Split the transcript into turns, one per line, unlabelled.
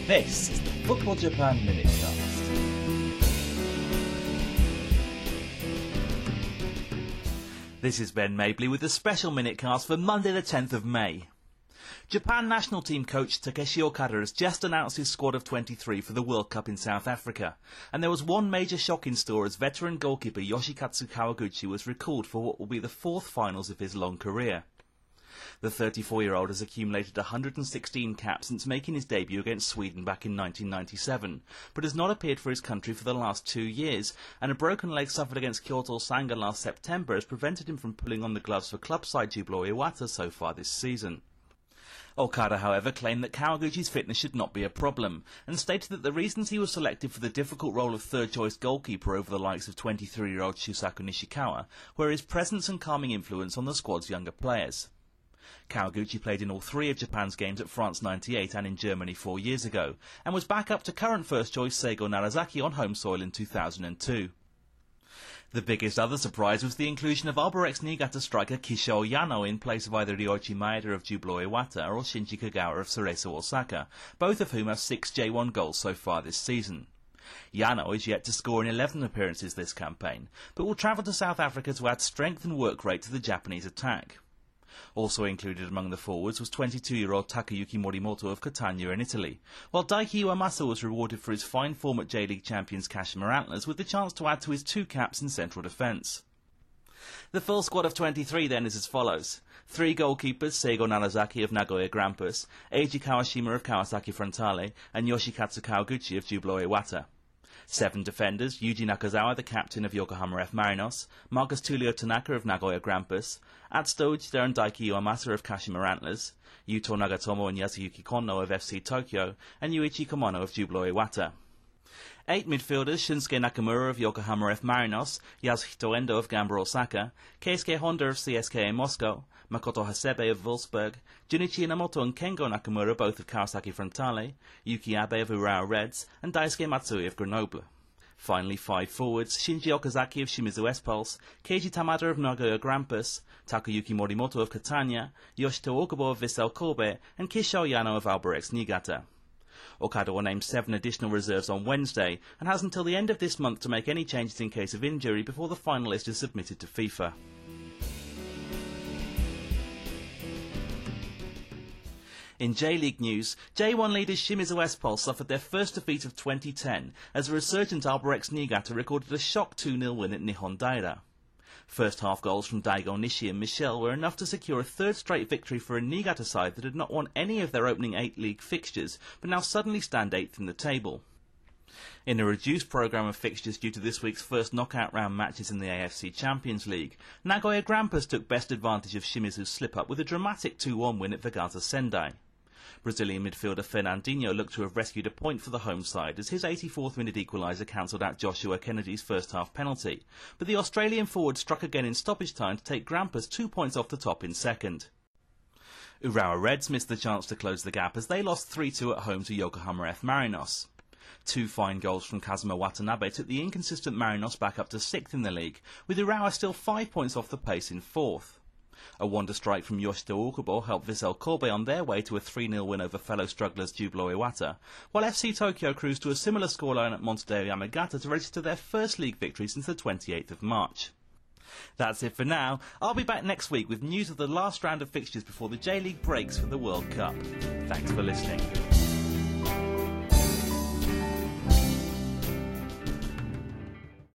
This is the Football Japan Minutecast. This is Ben Mabley with a special Minutecast for Monday the 10th of May. Japan national team coach Takeshi Okada has just announced his squad of 23 for the World Cup in South Africa, and there was one major shock in store as veteran goalkeeper Yoshikatsu Kawaguchi was recalled for what will be the fourth finals of his long career. The 34-year-old has accumulated 116 caps since making his debut against Sweden back in 1997, but has not appeared for his country for the last 2 years, and a broken leg suffered against Kyoto Sanga last September has prevented him from pulling on the gloves for club side Jubilo Iwata so far this season. Okada, however, claimed that Kawaguchi's fitness should not be a problem, and stated that the reasons he was selected for the difficult role of third-choice goalkeeper over the likes of 23-year-old Shusaku Nishikawa were his presence and calming influence on the squad's younger players. Kawaguchi played in all three of Japan's games at France 98 and in Germany 4 years ago, and was back up to current first-choice Seigo Narazaki on home soil in 2002. The biggest other surprise was the inclusion of Albirex Niigata striker Kisho Yano in place of either Ryoichi Maeda of Jubilo Iwata or Shinji Kagawa of Cerezo Osaka, both of whom have 6 J1 goals so far this season. Yano is yet to score in 11 appearances this campaign, but will travel to South Africa to add strength and work rate to the Japanese attack. Also included among the forwards was 22-year-old Takayuki Morimoto of Catania in Italy, while Daiki Iwamasa was rewarded for his fine form at J-League champions Kashima Antlers with the chance to add to his 2 caps in central defence. The full squad of 23 then is as follows: 3 goalkeepers, Seigo Narazaki of Nagoya Grampus, Eiji Kawashima of Kawasaki Frontale, and Yoshikatsu Kawaguchi of Jubilo Iwata. 7 defenders, Yuji Nakazawa, the captain of Yokohama F. Marinos, Marcus Tulio Tanaka of Nagoya Grampus, Atsuto Uchida and Daiki Iwamasa of Kashima Antlers, Yuto Nagatomo and Yasuyuki Konno of FC Tokyo, and Yuichi Komono of Jubilo Iwata. 8 midfielders, Shunsuke Nakamura of Yokohama F. Marinos, Yasuhito Endo of Gamba Osaka, Keisuke Honda of CSKA Moscow, Makoto Hasebe of Wolfsburg, Junichi Inamoto and Kengo Nakamura both of Kawasaki Frontale, Yuki Abe of Urawa Reds, and Daisuke Matsui of Grenoble. Finally, 5 forwards, Shinji Okazaki of Shimizu S-Pulse, Keiji Tamada of Nagoya Grampus, Takayuki Morimoto of Catania, Yoshito Okubo of Vissel Kobe, and Kisho Yano of Albirex Niigata. Okada will name 7 additional reserves on Wednesday, and has until the end of this month to make any changes in case of injury before the final list is submitted to FIFA. In J-League news, J1 leaders Shimizu S-Pulse suffered their first defeat of 2010 as a resurgent Albirex Niigata recorded a shock 2-0 win at Nihon Daira. First half goals from Daigo Nishi and Michel were enough to secure a third straight victory for a Niigata side that had not won any of their opening 8 league fixtures, but now suddenly stand 8th in the table. In a reduced programme of fixtures due to this week's first knockout round matches in the AFC Champions League, Nagoya Grampus took best advantage of Shimizu's slip-up with a dramatic 2-1 win at Vegaza Sendai. Brazilian midfielder Fernandinho looked to have rescued a point for the home side as his 84th minute equaliser cancelled out Joshua Kennedy's first half penalty, but the Australian forward struck again in stoppage time to take Grampus 2 points off the top in second. Urawa Reds missed the chance to close the gap as they lost 3-2 at home to Yokohama F. Marinos. 2 fine goals from Kazuma Watanabe took the inconsistent Marinos back up to 6th in the league, with Urawa still 5 points off the pace in 4th. A wonder strike from Yoshito Okubo helped Vissel Kobe on their way to a 3-0 win over fellow strugglers Jubilo Iwata, while FC Tokyo cruised to a similar scoreline at Montevideo Yamagata to register their first league victory since the 28th of March. That's it for now. I'll be back next week with news of the last round of fixtures before the J-League breaks for the World Cup. Thanks for listening.